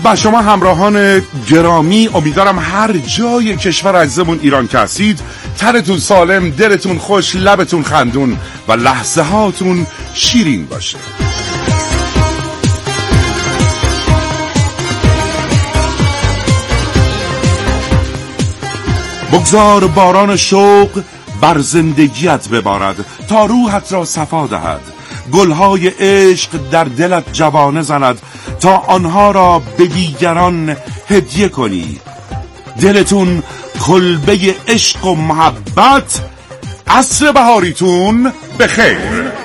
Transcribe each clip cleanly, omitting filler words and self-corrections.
درود بر شما همراهان گرامی. امیدوارم هر جای کشور عزیزمون ایران که هستید تنتون سالم، دلتون خوش، لبتون خندون و لحظه هاتون شیرین باشه. بگذار باران شوق بر زندگیت ببارد تا روحت را صفا دهد، گلهای عشق در دلت جوانه زند تا آنها را به دیگران هدیه کنی. دلتون کلبه عشق و محبت، عصر بهاریتون بخیر.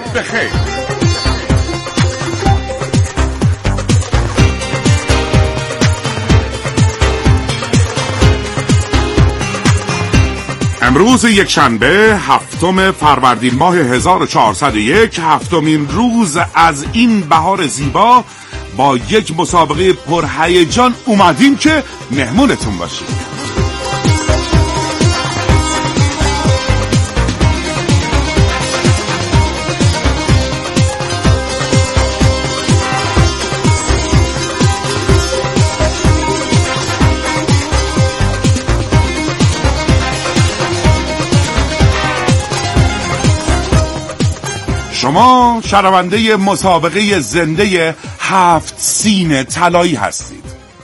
امروز یک شنبه 7 فروردین ماه 1401، هفتمین روز از این بهار زیبا، با یک مسابقه پرهیجان اومدیم که مهمونتون باشیم. شما شنونده مسابقه زنده 7 سین طلایی هستید.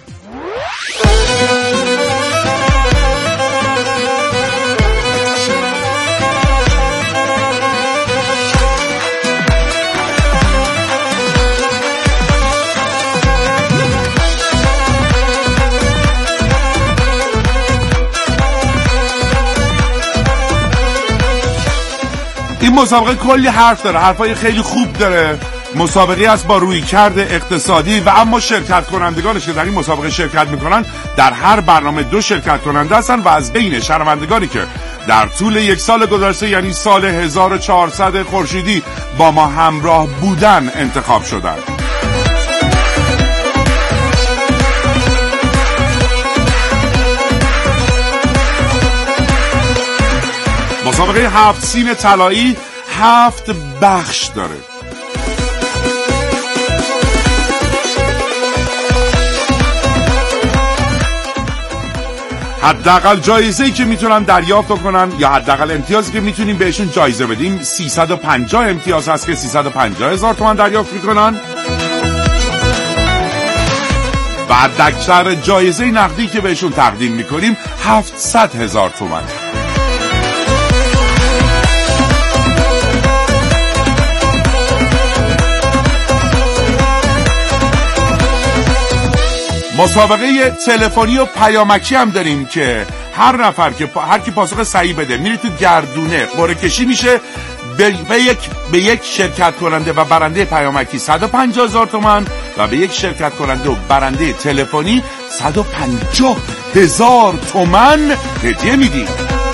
این مسابقه کلی حرف داره، حرفای خیلی خوب داره. مسابقه است با رویکرد اقتصادی و اما شرکت کنندگانش که در این مسابقه شرکت میکنن در هر برنامه 2 شرکت کننده هستن و از بین شنوندگانی که در طول یک سال گذشته، یعنی سال 1400 خورشیدی با ما همراه بودن، انتخاب شدن. مسابقه 7 سین طلایی 7 بخش داره. حداقل جایزه‌ای که میتونن دریافت کنن یا حداقل امتیازی که میتونیم بهشون جایزه بدیم 350 امتیاز هست که 350,000 تومان دریافت میکنن. و حداکثر جایزه نقدی که بهشون تقدیم میکنیم 700,000 تومان. مسابقه تلفنی و پیامکی هم داریم که هر نفر که هر کی پاسخ صحیح بده میره تو گردونه قرعه کشی میشه. به یک شرکت کننده و برنده پیامکی 150,000 تومان و به یک شرکت کننده و برنده تلفنی 150,000 تومان هدیه میدیم.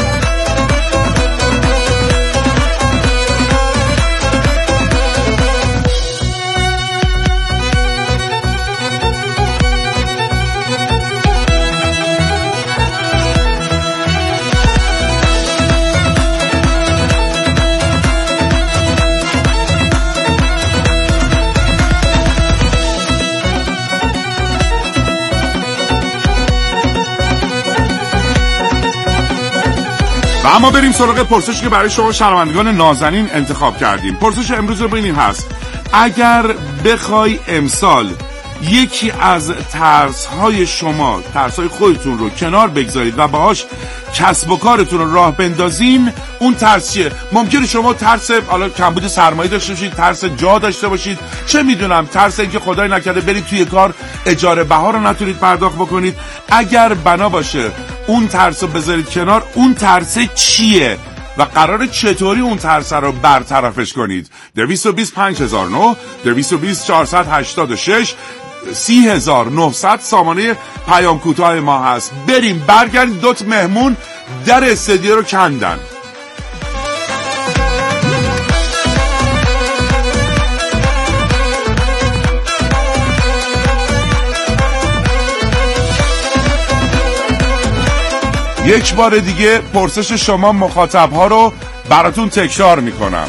و اما بریم سراغ پرسشی که برای شما شنوندگان نازنین انتخاب کردیم. پرسش امروز رو ببینیم هست: اگر بخوای امسال یکی از ترس‌های شما، ترس‌های خودتون رو کنار بگذارید و باهاش کسب و کارتون رو راه بندازین، اون ترس چیه؟ ممکنه شما ترس کمبود سرمایه داشته باشید، ترس جا داشته باشید، چه میدونم ترس اینکه خدای نکرده برید توی کار اجاره بها رو نتونید پرداخت بکنید. اگر بنا باشه اون ترس رو بذارید کنار، اون ترس چیه و قراره چطوری اون ترس رو برطرفش کنید؟ 225,009 220,486 30,900 سامانه پیام کوتاه ما هست. بریم برگردیم. 2 مهمون در استودیو رو کندن. یک بار دیگه پرسش شما مخاطب‌ها رو براتون تکرار میکنم.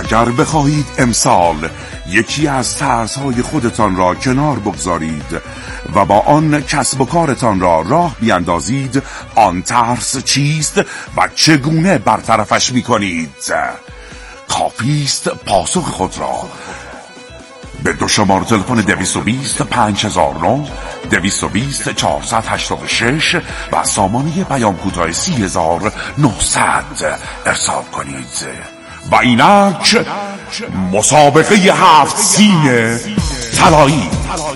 اگر بخواهید امسال یکی از ترس‌های خودتان را کنار بگذارید و با آن کسب و کارتان را راه بیندازید، آن ترس چیست و چگونه برطرفش می‌کنید؟ کافیست پاسخ خود را به دو شماره تلفن 220 5009 220 486 و سامانه پیام کوتاه 30900 ارسال کنید. و اینک مسابقه 7 سین طلایی.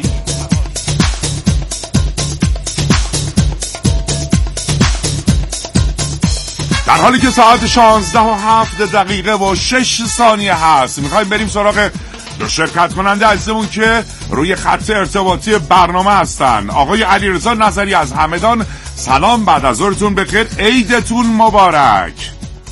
در حالی که ساعت 16:07 هست، میخوایم بریم سراغ دو شرکت کننده عزیزمون که روی خط ارتباطی برنامه هستن. آقای علیرضا نظری از همدان، سلام، بعد از ظهرتون بخیر، عیدتون مبارک.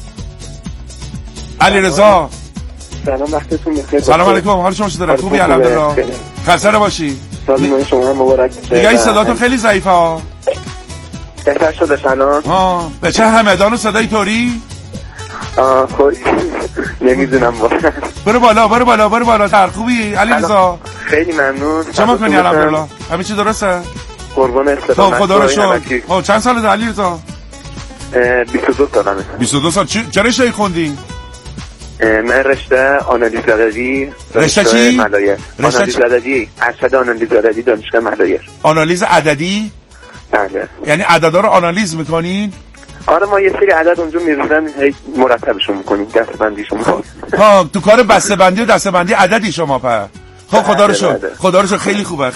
علیرضا سلام، وقتتون بخیر. سلام علیکم، حال شما چطوره؟ خوبی؟ الحمدلله. خسته باشی. سلام شما مبارک. دیگه صداتون خیلی ضعیفه ها. بهتر شده الان؟ به چه همدان صدای طوری؟ خوی نمیدونم واقعا. برو بالا در خوبی علیرضا؟ خیلی ممنون. چما کنی الحمدلله؟ همه چی درسته؟ قربان استقامت. خدا رو شکر. چند سالته علیرضا؟ 22 سالمه. 22 سال. چه رشته‌ای خوندی؟ من رشته آنالیز عددی. رشته چی؟ ملایر. آنالیز عددی، ارشد آنالیز عددی دانشگاه ملایر. آنالیز عددی؟ بله. یعنی عددا رو آنالیز می‌کنین؟ آره، ما یه سری عدد اونجا می‌ریزن، مرتبشون می‌کنیم، دسته‌بندیشون می‌کنیم. تو کار بسته‌بندی و دسته‌بندی عددی شما په. خب خدا رو شکر، خیلی خوبه.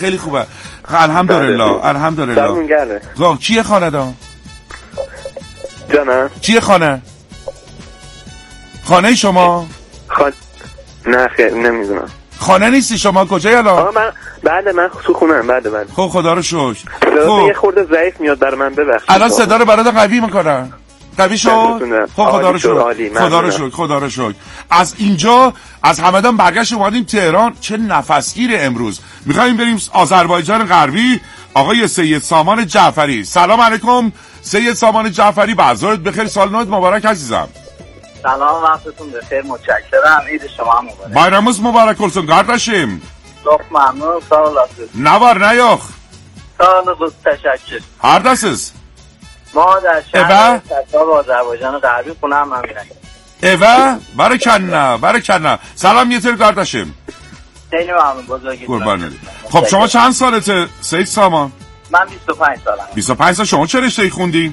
الحمدلله. کیه خانه‌دان؟ جانم. چیه خانه شما؟ نه خیر، نمیدونم. خانه نیستی شما؟ کجایی الان؟ من تو خونه‌ام. بله. خب خدا رو شکر. خب یه خورده ضعیف میاد برای من، ببخشید. الان صدا رو برات قوی میکنن. قوی شد؟ خب خدا رو شکر. از اینجا از همدان برگشت اومدیم تهران. چه نفسگیر امروز. میخوایم بریم آذربایجان غربی. آقای سید سامان جعفری، سلام علیکم. سید سامان جعفری، بازارت بخیر، سال نوت مبارک عزیزم. سلام، وقتتون بخیر، متشکرم، عید شما هم مبارک. بایرامز مبارک کلسون گردشیم. çok memnun, sağ olasın. Ne var ne yok? Sağ olun, teşekkür. Neredesiniz? ما در شهر ترکاب آذربایجان غربی، خونه هم همینه. Eve? برکنه. سلام یه تر گردشیم. خیلی ممنون، بزرگی. قربانت. خب شما چند سالته سید سامان؟ من 25 سالم. 25 سال. شما چه رشته‌ای خوندی؟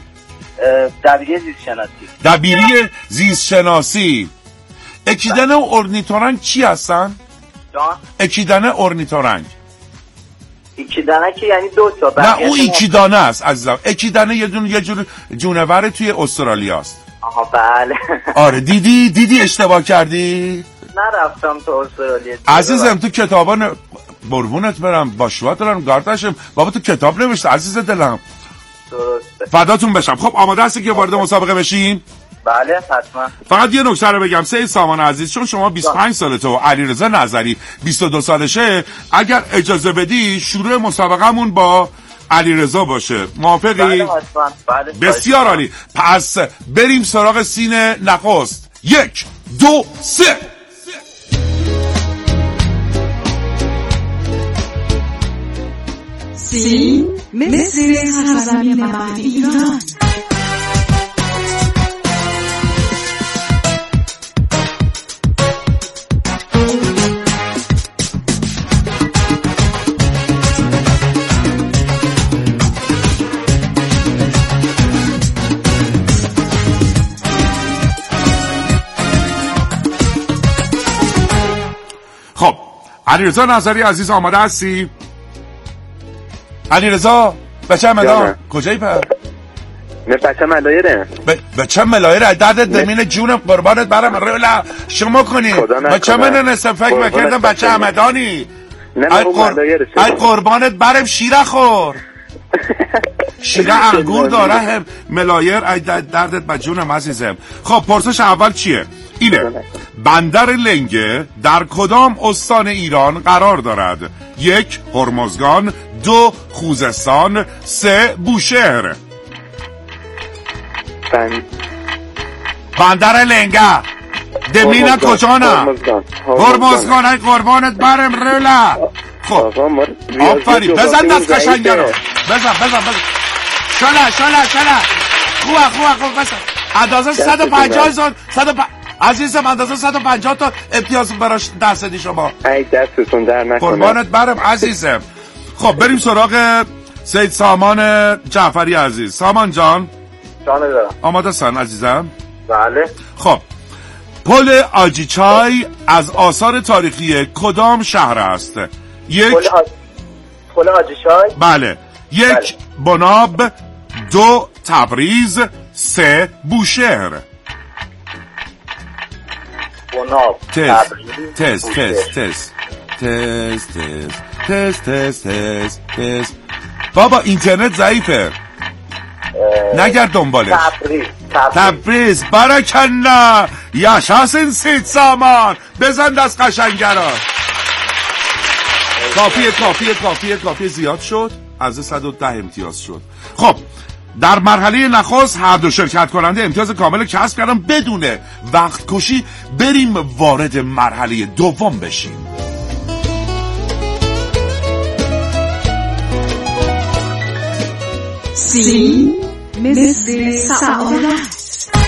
دبیری زیست شناسی. اکیدن و اورنیتورنگ چی هستن؟ اکیدنه اورنیتورنگ. اکیدنه که یعنی دو تا. نه اون اکیدانه است عزیزم. اکیدنه یه جور جونور توی استرالیا است. آها بله. آره دیدی اشتباه کردی؟ نرفتم تو استرالیا عزیزم. تو کتابان قربونت برم، باشوات دارم گارتشم بابا، تو کتاب نوشته عزیز دلم. درسته. فداتون بشم. خب آماده هستی که وارد مسابقه بشیم؟ بله حتما. فقط یه نکته رو بگم سید سامان عزیز، چون شما 25 سالته و علیرضا نظری 22 سالشه، اگر اجازه بدی شروع مسابقهمون با علیرضا باشه. موافقی؟ بله حتما. بله. بسیار عالی. پس بریم سراغ سین نخست. 1 2 3. سین مثل سرزمین من ایران. خب علیرضا نظری عزیز آماده هستی؟ علیرضا بچه مدام کجایی پر؟ نه بچه ملایره. بچه ملایره دردت دمین جونم قربانت برم رولا شما کنی. بچه من نصفک بکردم بچه همدانی. ای قربانت برم شیره خور. شیره انگور داره هم ملایر. ای دردت بجونم عزیزم. خب پرسش اول چیه؟ اینه: بندر لنگه در کدام استان ایران قرار دارد؟ 1 هرمزگان، 2 خوزستان، 3 بوشهر. بندر لنگه دمینه کجا نه؟ هرمزگان. ای قربانت برم رولا. خب آفرین، بزن دست قشنگه رو، بزن شلا خوبه بزن. اندازه 150,000 عزیزم، اندازه 150 تا امتیاز براش درصدی شما. ای دستتون در نکنه. قربانت برم عزیزم. خب بریم سراغ سید سامان جعفری عزیز. سامان جان دارم. آماده سن عزیزم؟ بله. خب پل آجیچای از آثار تاریخی کدام شهر است؟ پل آجیچای؟ بله. 1 بناب، 2 تبریز، 3 بوشهر. بناب، تست. بابا اینترنت ضعیفه، نگرد دنبالش. تبریز. بارکالله. یاشاسین سید سامان. بزن دست قشنگه را. کافیه زیاد شد. از 110 امتیاز شد. خب در مرحله نخست هر دو شرکت کننده امتیاز کامل کسب کردن بدون وقت کشی. بریم وارد مرحله دوم بشیم. سین مثل سعادت.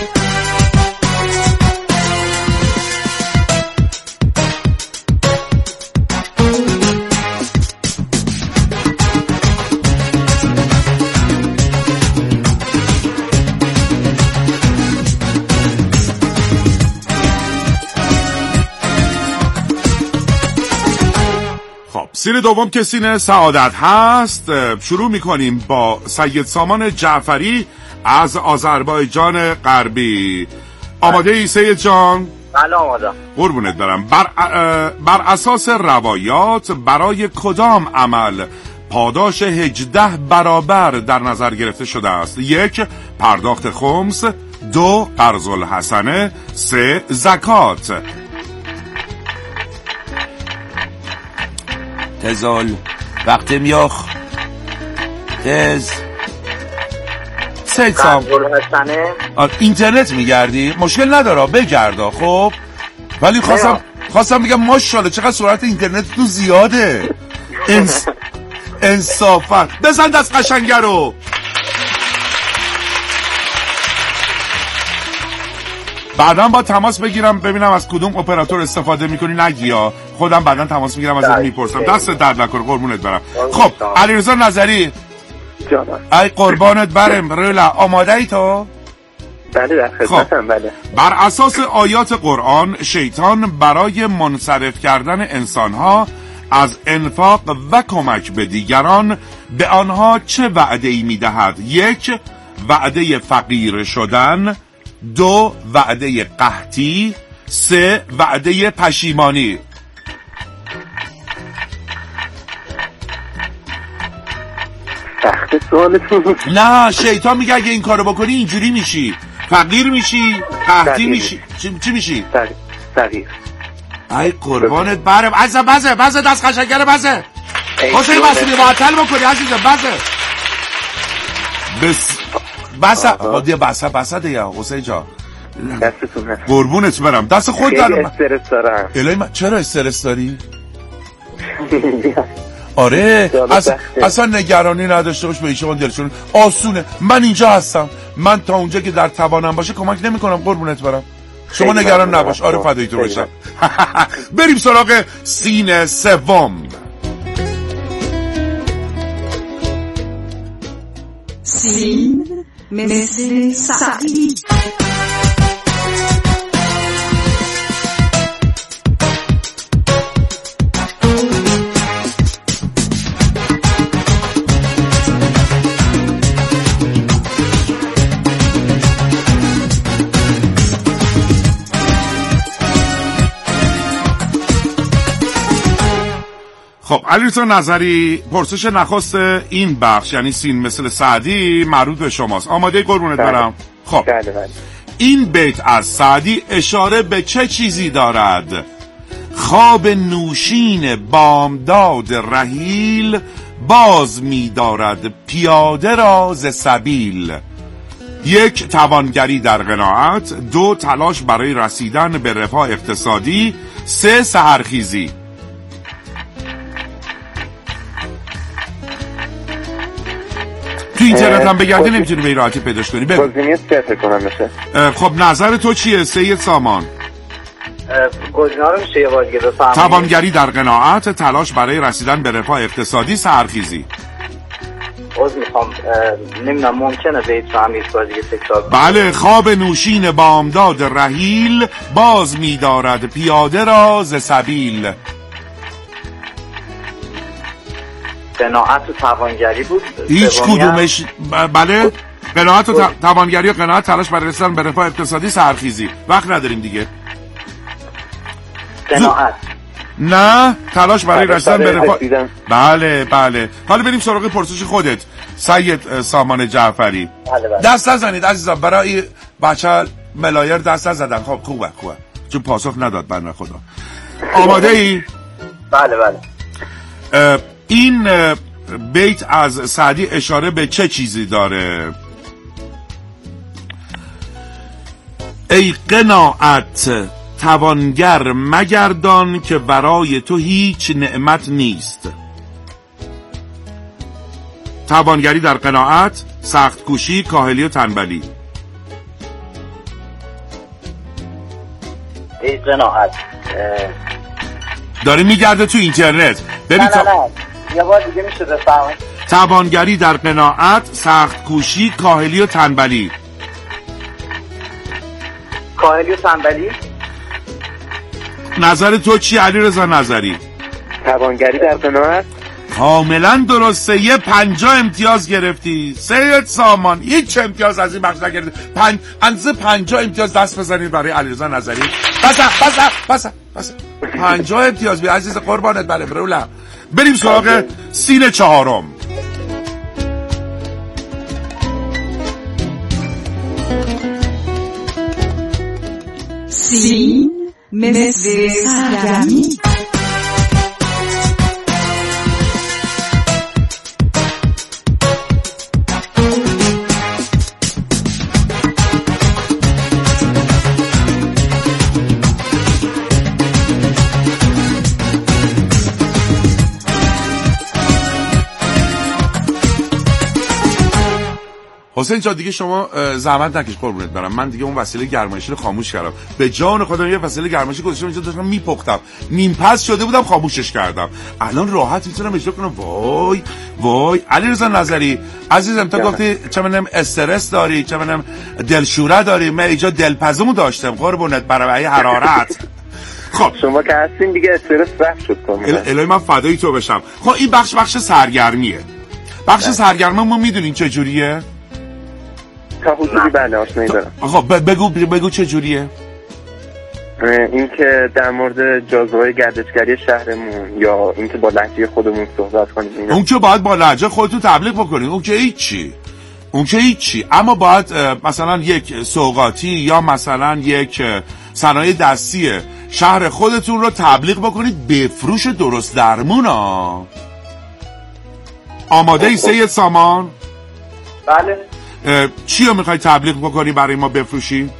سین دوم که سین سعادت هست. شروع میکنیم با سید سامان جعفری از آذربایجان غربی. آماده ای سید جان؟ بله آماده. قربونت برم. بر اساس روایات برای کدام عمل پاداش 18 برابر در نظر گرفته شده است؟ 1 پرداخت خمس، 2 قرض الحسنه، 3 زکات. تزال وقت میاخ تز سید سام. اینترنت میگردی؟ مشکل نداره بگردا. خب ولی خواستم بگم ماشاءالله چقدر سرعت اینترنت تو زیاده. انصافت. بزن دست قشنگه رو. بعداً با تماس بگیرم ببینم از کدوم اپراتور استفاده میکنی. نگیا خودم بعداً تماس میگیرم ازت میپرسم. دست درد نکنه قربونت برم. خب علیرضا نظری جانم. ای قربانت برم رولا. آماده ای تو؟ بله در خدمتم. بله. بر اساس آیات قرآن شیطان برای منصرف کردن انسانها از انفاق و کمک به دیگران به آنها چه وعده‌ای میدهد؟ 1 وعده فقیر شدن، 2 وعده قحطی، 3 وعده پشیمانی. سخت سوالتون. نه شیطان میگه اگه این کارو بکنی اینجوری میشی، فقیر میشی، قحطی میشی. چی میشی؟ فقیر. ای قربانت برم. بزه دست قشنگه بزه. حسین مسئولی معطل بکنی عزیزم. بسه دیگه حسین جان. دستتون هست. قربونت برم. دست خود دارم. استرس دارم. چرا استرس داری؟ آره اصلا نگرانی نداشته باش. به شما دلشون آسونه. من اینجا هستم. من تا اونجا که در توانم باشه کمک نمی‌کنم. قربونت برم. شما نگران نباش. آره فدای تو باشم. بریم سراغ سین سوم. سین مثل سعید. خب علیرضا نظری پرسش نخست این بخش یعنی سین مثل سعدی مربوط به شماست. آماده قربونت برم؟ خب این بیت از سعدی اشاره به چه چیزی دارد؟ خواب نوشین بامداد رحیل باز می دارد پیاده را ز سبیل. 1. توانگری در قناعت. 2. تلاش برای رسیدن به رفاه اقتصادی. 3. سحرخیزی. تو اینترنت هم بگردی نمیتونی به این راحتی پیداش کنی. گزینه 3 فکر کنم بشه. خب نظر تو چیه سید سامان؟ گزینه رو میشه یه بار دیگه بفهمید؟ توانگری در قناعت، تلاش برای رسیدن به رفاه اقتصادی، سحرخیزی. میخوام نمیدونم ممکنه بیت رو هم یک بار دیگه تکرار کنم؟ بله. خواب نوشین بامداد رحیل، باز می‌دارد پیاده را ز سبیل. قناعت و توانگری بود. هیچ کدومش. بله. قناعت و توانگری و قناعت، تلاش برای رسیدن به رفاه اقتصادی، سحرخیزی. وقت نداریم دیگه. قناعت. نه، تلاش برای رسیدن به رفاه. بله بله. حالا بریم سراغ پرسش خودت سید سامان جعفری. بله. دست نزنید عزیزم، برای بچه ملایر دست نزدن. خب خوبه چون پاسخ نداد بنده خدا. آماده ای؟ بله. این بیت از سعدی اشاره به چه چیزی داره؟ ای قناعت توانگر مگردان که برای تو هیچ نعمت نیست. توانگری در قناعت، سخت کوشی، کاهلی و تنبلی. ای قناعت داره میگرده تو اینترنت. ببین نه یه بار دیگه میشه بفهمید؟ توانگری در قناعت، سخت کوشی، کاهلی و تنبلی. کاهلی و تنبلی. نظر تو چی علیرضا نظری؟ توانگری در قناعت. کاملا درسته. یه 50 امتیاز گرفتی سید سامان. هیچ امتیاز از این بخش نگرفتی. اندازه 50 امتیاز دست بزنید برای علیرضا نظری. بس 50 امتیاز بی عزیز قربانت. بله برولم. بریم سراغ سین چهارم. سین مثل سرگرمی. حسین جان دیگه شما زحمت نکش قربونت برم. من دیگه اون وسیله گرمایشی رو خاموش کردم. به جان خودم یه وسیله گرمایشی گذاشتم اینجا داشتم میپختم. نیم پس شده بودم خاموشش کردم. الان راحت میتونم اجرا کنم. وای علیرضا نظری عزیزم تا گفتی چه منم استرس داری، چه منم دلشوره داری، من اینجا دلپزمو داشتم قربونت برای حرارت. خب شما که هستین دیگه استرس رفت شد کاملا. الهی من فدای تو بشم. خب این بخش سرگرمیه. بخش سرگرمی ما میدونین چه جوریه؟ تا حدودی بله آشنایی دارم. خب بگو چه جوریه؟ این که در مورد جاذبه گردشگری شهرمون یا این که با لهجه خودمون صحبت کنیم. اون که باید با لهجه خودتون تبلیغ بکنید. اون که هیچی. اما باید مثلا یک سوغاتی یا مثلا یک صنایع دستی شهر خودتون رو تبلیغ بکنید. بفروش درست درمونا. آماده ای سید سامان؟ بله. چی رو میخوای تبلیغ بکنی برای ما بفروشی؟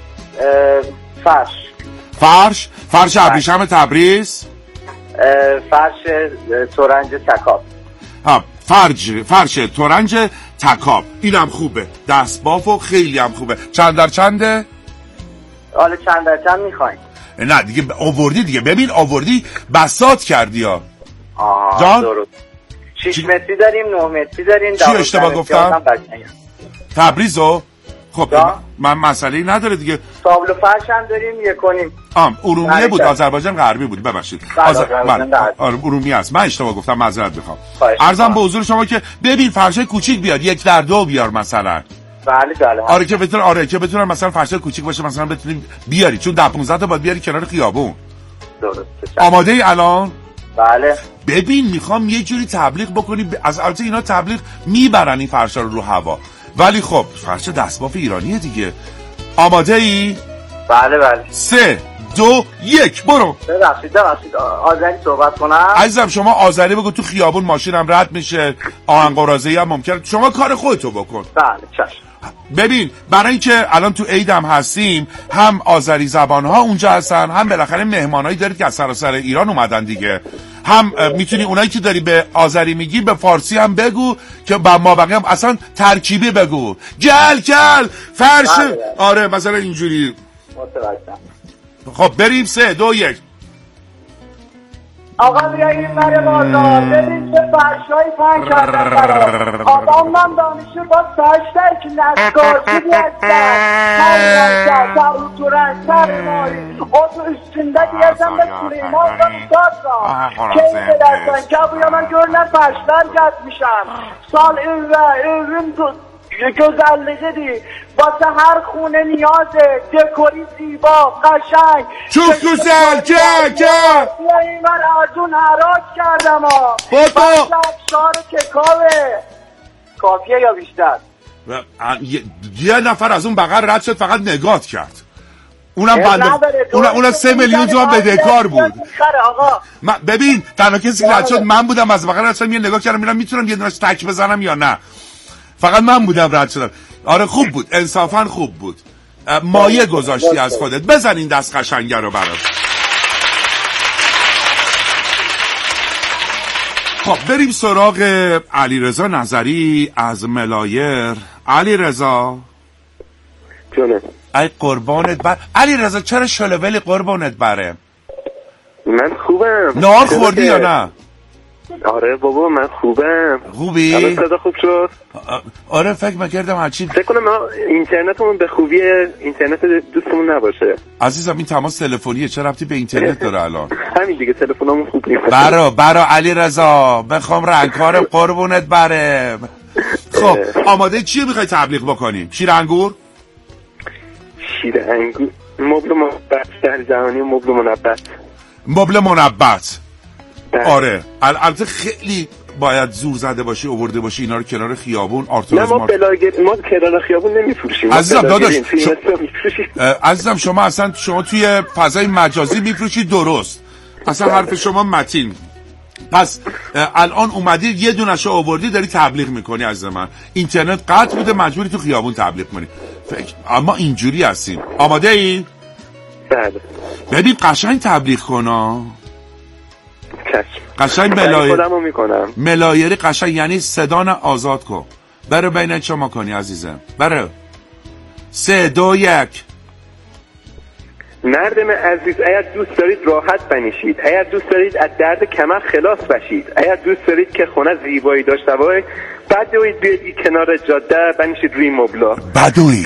فرش ابریشم تبریز. فرش تورنج تکاب. فرش تورنج تکاب. اینم خوبه. دستبافو خیلی هم خوبه. چند در چنده؟ حالا چند در چند میخواین؟ نه دیگه آوردی دیگه. ببین آوردی بساط کردی ها. جان؟ درست. 6 متری داریم، 9 متری داریم. چی اشتباه گفتم؟ تبریزو؟ خب من مسئله‌ای نداره دیگه. تابلو فرش هم داریم 1.5. ارومیه بود، آذربایجان غربی بود. ببخشید. ارومیه است. من اشتباه گفتم، معذرت میخوام. عرضم به حضور شما که ببین فرشای کوچیک بیاد، 1 در 2 بیار مثلا. بله. آره که بتونن مثلا فرشای کوچیک باشه، مثلا بتونیم بیاری، چون 10-15 تا باید بیاری کنار خیابون. درست. آماده ای الان؟ بله. ببین میخوام یه جوری تبلیغ بکنی. از البته اینا تبلیغ میبرن این فرشا رو هوا، ولی خب فرش دستباف ایرانیه دیگه. آماده ای؟ بله. 3 2 1 برو. ببخشید آذری صحبت کنم. عزیزم شما آذری بگو. تو خیابون ماشینم رد میشه، آهنگ قرازه‌ای هم ممکنه. شما کار خودتو بکن. بله چشم. ببین برای اینکه الان تو عید هم هستیم، هم آذری زبان ها اونجا هستن، هم بالاخره مهمانایی دارید که از سراسر ایران اومدن دیگه، هم میتونی اونایی که داری به آذری میگی به فارسی هم بگو که ما بقیه هم اصلا ترکیبی بگو. گل فرش. آره مثلا اینجوری. خب بریم 3 2 1. آقا بیاییم بره بازار ببین چه فرشایی پنگ کردن برا آقا من دانشو با ساشتر که نسکارچی بیستن سر اوتورن سر ماری اوتو üstünde diyeceğim de Süleyman'dan sonra keyif edersen kabıya ben görünen ferşler getmişem sal ürün tut güzelliğidir واسه هر خونه نیازه دکوری زیبا قشنگ چوب گوزل که من از اون حراج کردم شار ککاوه کافیه یا بیشتر یه نفر از اون بغل رد شد فقط نگات کرد اونم 3 میلیون تومان بدهکار بود. ببین تنها کسی که رد شد من بودم، از بغل رد شدم یه نگاه کردم میتونم یه دونش تک بزنم یا نه، فقط من بودم رد شدم. آره خوب بود، انصافا خوب بود، مایه گذاشتی از خودت. بزن این دست قشنگه رو برات. خب بریم سراغ علیرضا نظری از ملایر. علیرضا جونه ای قربانت علیرضا چرا شلولی قربانت بره؟ من خوبم. نهار خوردی یا نه؟ آره بابا من خوبم. خوبی؟ الان صدا خوب شد؟ آره فکر می‌کردم هرچی فکر کنم اینترنتمون به خوبی اینترنت دوستمون نباشه. عزیزم این تماس تلفنیه، چه ربطی به اینترنت داره الان؟ همین دیگه تلفنمون خوب نیست. برا علیرضا بخوام رنگکارم قربونت بره. خب آماده چی میخوای تبلیغ بکنیم؟ شیر انگور؟ شیر انگور، مبل منبت، شهر جهانی مبل منبت. آره البته خیلی باید زور زده باشی آورده باشی اینا رو کنار خیابون آرتوروز. نه ما کنار خیابون نمیفروشیم عزیزم. داداش عزیزم شما توی فضای مجازی میفروشی، درست، اصلا حرف شما متین. پس الان اومدی یه دونشو آوردی داری تبلیغ میکنی. از من اینترنت قطع بوده مجبوری تو خیابون تبلیغ کنی. اما اینجوری هستیم. آماده ای؟ بله. بدید قشنگ تبلیغ کنا. قشنگ ملایری قشنگ، یعنی صدان آزاد کن. برو بین شما کنی عزیزم. برو 3 2 1. مردم عزیز اگر دوست دارید راحت بنشید، اگر دوست دارید از درد کمر خلاص بشید، اگر دوست دارید که خونه زیبایی داشته باشه، بدوید بیایید کنار جاده بنشید روی مبلا. بدوید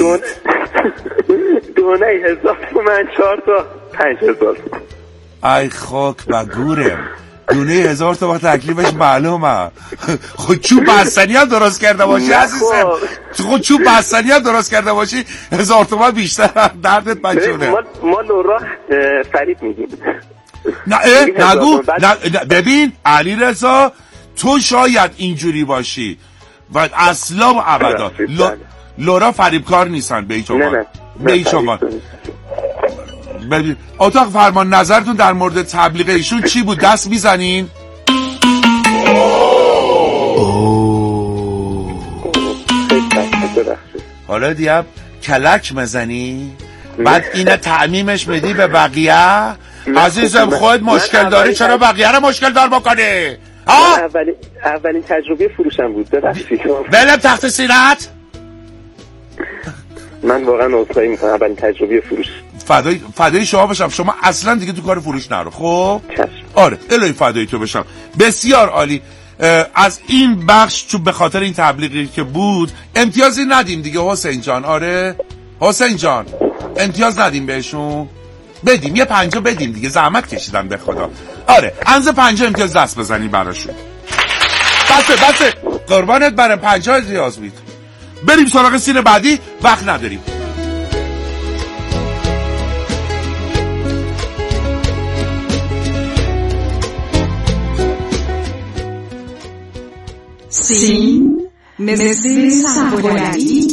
دونه 1000 تومن 4 تا 5000. ای خاک و گورم، دونه 1000 تومان تکلیفش معلومه. خود چوب بستنی هم درست کرده باشی عزیزم، خود چوب بستنی هم درست کرده باشی 1000 تومان بیشتر دردت بچونه. ما لورا فریب میگیم. نگو. ببین علیرضا تو شاید اینجوری باشی و اصلا و ابدا لورا فریبکار نیستن به هیچ عنوان. ببین اتاق فرمان نظرتون در مورد تبلیغ ایشون چی بود؟ دست میزنین؟ حالا دیاب کلک مزنی بعد اینا تعمیمش بدی به بقیه. عزیزم خود مشکل داری، چرا بقیه رو مشکل دار بکنی؟ اولین تجربه فروشم بود. بلم تحت سینت. من واقعا عذرخواهی میکنم، اولین تجربه فروش. فدای شما بشم، شما اصلا دیگه تو کار فروش نرو. خب آره الهی فدای تو بشم. بسیار عالی. از این بخش چون به خاطر این تبلیغی که بود امتیازی ندیم دیگه حسین جان. آره حسین جان امتیاز ندیم بهشون، بدیم یه 50 بدیم دیگه، زحمت کشیدن به خدا. آره انزه 50 امتیاز دست بزنی براشون. بسه قربانت برم 50 امتیاز بید. بریم سراغ سین بعدی، وقت نداریم. سین مثل سبولایی.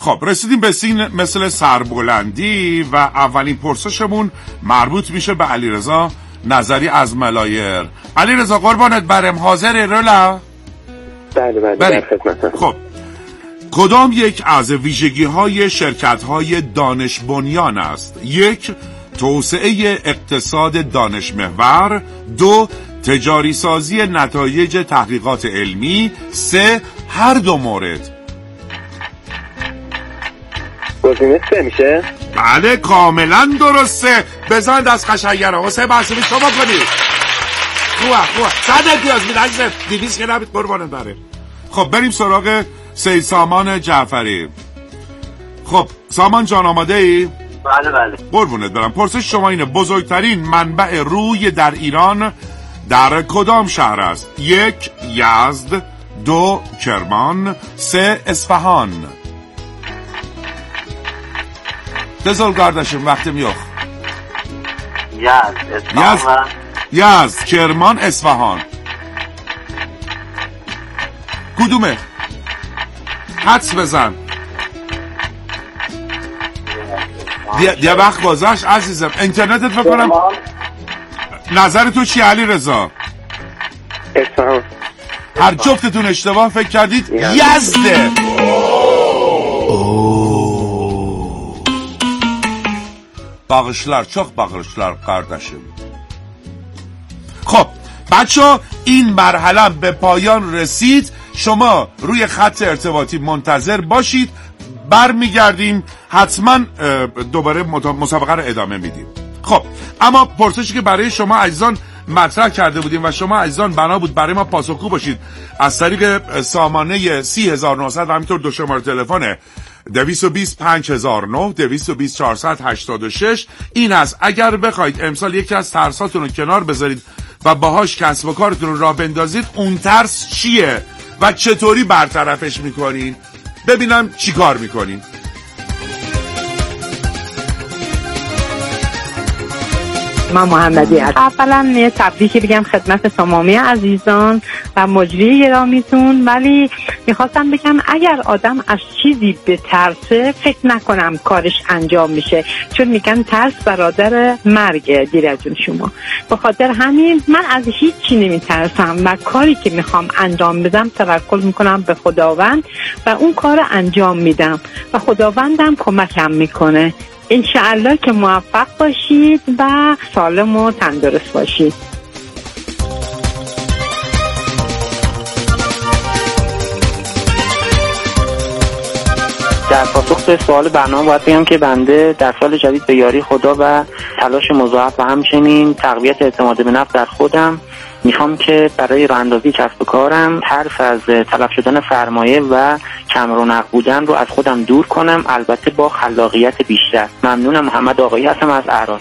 خب رسیدیم به سین مثل سربلندی و اولین پرسشمون مربوط میشه به علیرضا نظری از ملایر. علیرضا قربانت برم، حاضر رولا؟ بله در خدمتم. خب کدام یک از ویژگی‌های شرکت‌های دانش بنیان است؟ 1. توسعه اقتصاد دانش محور. 2. تجاری سازی نتایج تحقیقات علمی. 3. هر دو مورد. گزینه 3 میشه؟ بله کاملا درسته. بزن دست قشنگرها حسین بحثی شما کنید. خواه 100 امتیاز میده عزیزم، 200 که نبید قربانت بره. خب بریم سراغ سید سامان جعفری. خب سامان جان آماده ای؟ بله قربونت برم. پرسش شما اینه: بزرگترین منبع روی در ایران در کدام شهر است؟ 1. یزد. 2. کرمان. 3. اصفهان. دزل گاردشم وقت میوخ. یزد، کرمان، اصفهان. کدومه؟ حدس بزن. یه وقت گذشت عزیزم. اینترنتت فکر کنم. نظر تو چی علی رضا؟ اصفهان. هر جفتتون اشتباه فکر کردید. یزده. çok bağışlar kardeşim. خب بچه این مرحله به پایان رسید. شما روی خط ارتباطی منتظر باشید، برمیگردیم حتما دوباره مسابقه رو ادامه میدیم. خب اما پرسشی که برای شما عزیزان مطرح کرده بودیم و شما عزیزان بنا بود برای ما پاسخگو باشید از طریق سامانه 30900 و همینطور دو شماره تلفن 220 5009 220 486 این است: اگر بخواید امسال یکی از ترساتون رو کنار بذارید و باهاش کسب و کارتون رو راه بندازید، اون ترس چیه و چطوری برطرفش میکنین؟ ببینم چی کار میکنین. من محمدی هستم. اولا تبریک بگم خدمت تمامی عزیزان و مجری گرامیتون، ولی میخواستم بگم اگر آدم از چیزی بترسه فکر نکنم کارش انجام میشه، چون میگن ترس برادر مرگ. دیر جون شما، به خاطر همین من از هیچی نمیترسم و کاری که میخوام انجام بدم توکل میکنم به خداوند و اون کار انجام میدم و خداوندم کمکم میکنه. انشاءالله که موفق باشید و سالم و تندرست باشید. در پاسخ به سوال برنامه باید بگم که بنده در سال جدید به یاری خدا و تلاش مضاعف و همچنین تقویت اعتماد به نفس در خودم میخوام که برای راه اندازی کسب و کارم ترس از تلف شدن سرمایه و کم رونق بودن رو از خودم دور کنم، البته با خلاقیت بیشتر. ممنونم. محمد آقایی هستم از عراق.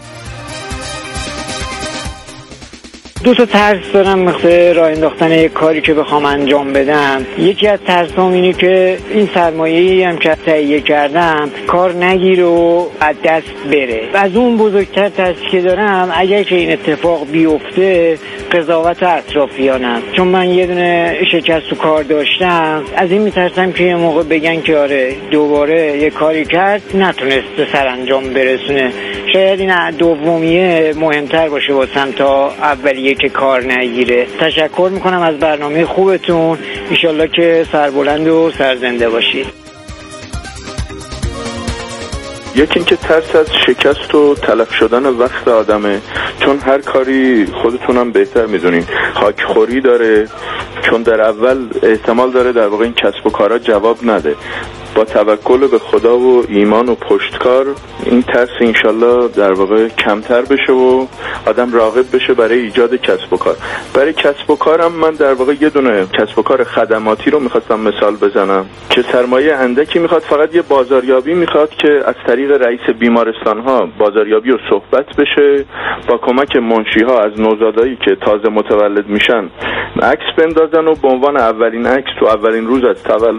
دو تا ترس دارم مثل راه انداختن یک کاری که بخوام انجام بدم. یکی از ترسام اینه که این سرمایه‌ای هم که تهیه کردم کار نگیره و از دست بره. از اون بزرگتر ترسی که دارم اگر که این اتفاق بیفته قضاوت اطرافیانم، چون من یه دونه شکست و کار داشتم. از این میترسم که یه موقع بگن که آره دوباره یه کاری کرد نتونست سرانجام برسونه. شاید این دومیه مهمتر باشه واسم تا اولیه که کار نگیره. تشکر میکنم از برنامه خوبتون. انشالله که سربلند و سرزنده باشید. یکی اینکه ترس از شکست و تلف شدن وقت آدمه، چون هر کاری خودتونم بهتر میدونین خاکخوری داره، چون در اول احتمال داره در واقع این کسب و کارا جواب نده. با توکل به خدا و ایمان و پشتکار این ترس انشالله در واقع کمتر بشه و آدم راغب بشه برای ایجاد کسب و کار. برای کسب و کارم من در واقع یه دونه کسب و کار خدماتی رو میخواستم مثال بزنم که سرمایه اندکی میخواد، فقط یه بازاریابی میخواد که از طریق رئیس بیمارستان ها بازاریابی و صحبت بشه، با کمک منشی ها از نوزادایی که تازه متولد میشن عکس بندازن و به عنوان اولین عکس تو اولین روز از تولد